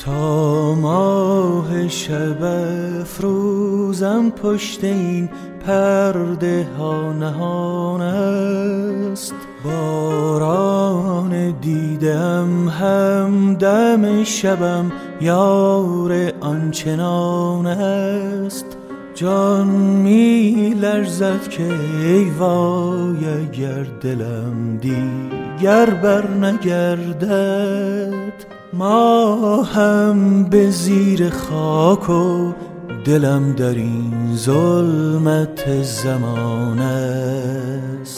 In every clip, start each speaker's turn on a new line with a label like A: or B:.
A: تا ماه شب افروزم پشت این پرده ها نهان است. باران دیدم همدم شبم یار آنچنان است. جان می لرزد که ای وای اگر دلم دیگر بر نگردد. ما هم به زیر خاک و دلم در این ظلمت زمان است.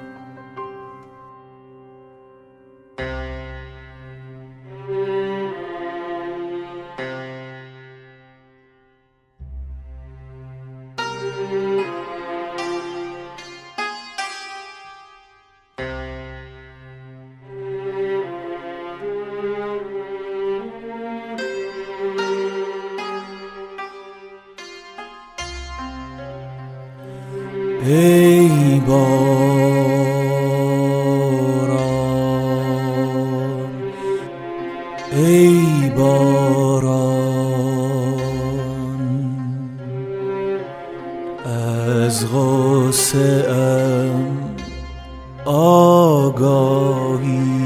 A: ای باران، ای باران، از غصه ام آگاهی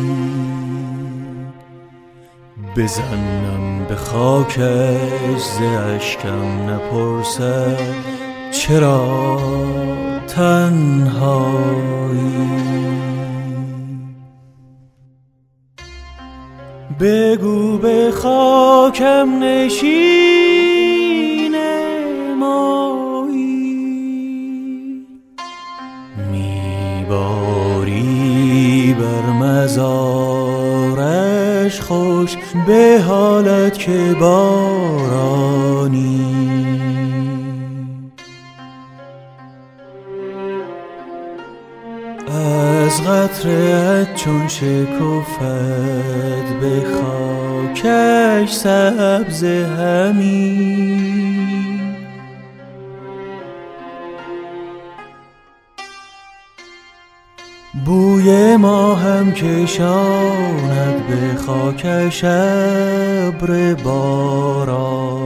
A: بزنم به خاکش ز اشکم نپرسد چرا تنهایی. بگو به خاکم نشین مایی، میباری بر مزارش خوش به حالت که بارانی. از قطره‌ات چون شکفت به خاکش سبز همین. بوی ما هم کشاند به خاکش ابر باران.